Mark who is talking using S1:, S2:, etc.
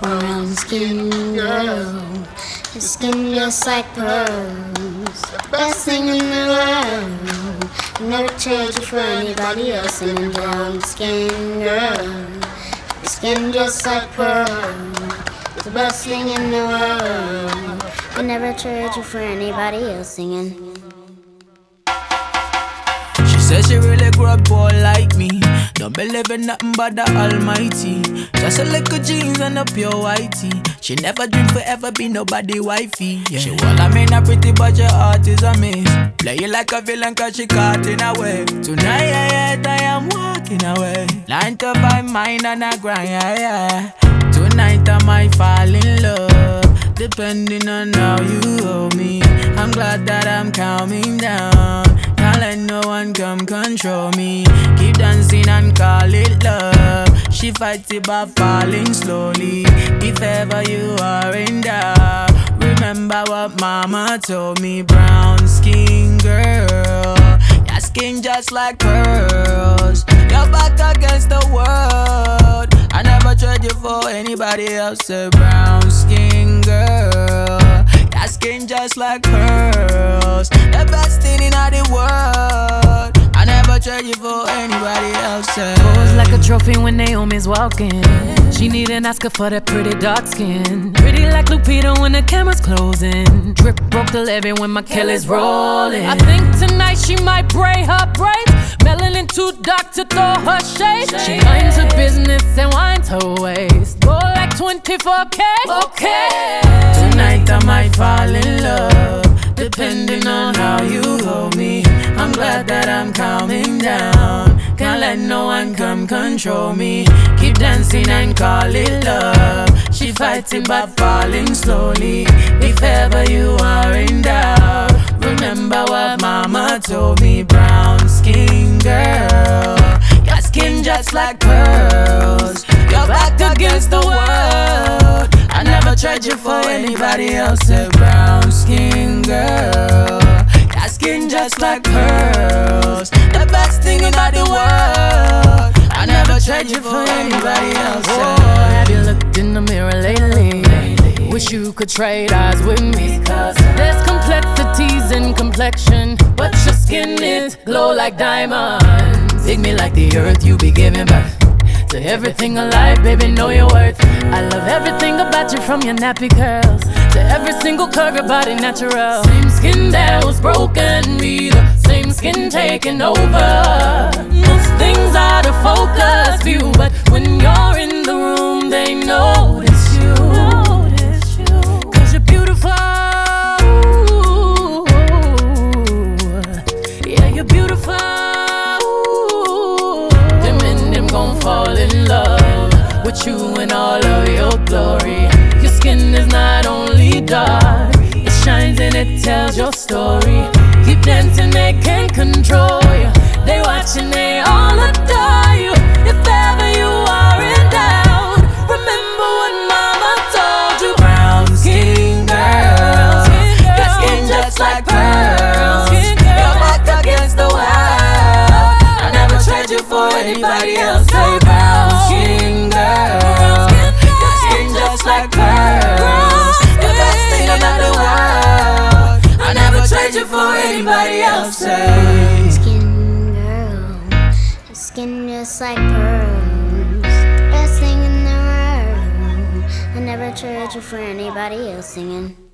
S1: Brown skin girl, your skin just like pearls. The best thing in the world. Never trade you for anybody else. Singing brown skin girl, your skin just like pearls. The best thing in the world. I never trade you for anybody else. Singing.
S2: Says she really grew up poor like me. Don't believe in nothing but the Almighty. Just a little jeans and a pure whitey. She never dreamed forever be nobody wifey. Yeah. She well, I mean a pretty but your heart is a miss. Play you like a villain cause she caught in a way. Tonight I am walking away. 9 to 5 mine and I grind, yeah. Tonight I might fall in love, depending on how you hold me. I'm glad that I'm calming down. Can't let no one come control me. Keep dancing and call it love. She fights it by falling slowly. If ever you are in doubt, remember what mama told me. Brown skin girl, your skin just like pearls. Your back against the world. I never trade you for anybody else. A brown skin girl, your skin just like pearls. The best thing in the world. I never trade you for anybody else.
S3: Pose like a trophy when Naomi's walking. She need an Oscar for that pretty dark skin. Pretty like Lupita when the camera's closing. Drip broke the levee when my Kelly's rolling. I think tonight she might braid her braids. Melanin too dark to throw her shade. She minds her business and winds her waist. Go like 24K. Okay.
S2: Tonight I might fall in love, depending on how you hold me. I'm glad that I'm calming down. Can't let no one come control me. Keep dancing and call it love. She fighting but falling slowly. If ever you are in doubt, remember what mama told me. Brown skin girl, your skin just like pearls. Your back against the world. I never tried you for anybody else. A brown skin girl, your skin just like pearls. The best thing in the world. I never tried you for anybody else.
S3: Oh, have you looked in the mirror lately? Wish you could trade eyes with me. There's complexities in complexion, but your skin is glow like diamonds. Dig me like the earth, you be giving birth to everything alive, baby, know your worth. I love everything about you, from your nappy curls to every single curve, your body natural. Same skin that was broken, be the same skin taking over. Most things out of focus view, but when you're in the room, they notice you. Cause you're beautiful. Yeah, you're beautiful. Fall in love with you in all of your glory. Your skin is not only dark, it shines and it tells your story. Keep dancing, they can't control you. They watching, they all adore you. If ever you are in doubt, remember what mama told you.
S2: Brown skin girl, your skin just like pearls. Your back against the world. I never trade you for anybody else. Say brown skin girl, your skin just like pearls. The best thing about the world. I never trade you for anybody else. Say
S1: Skin girl, your skin just like pearls. Best thing in the world. I never trade you for anybody else. Singing.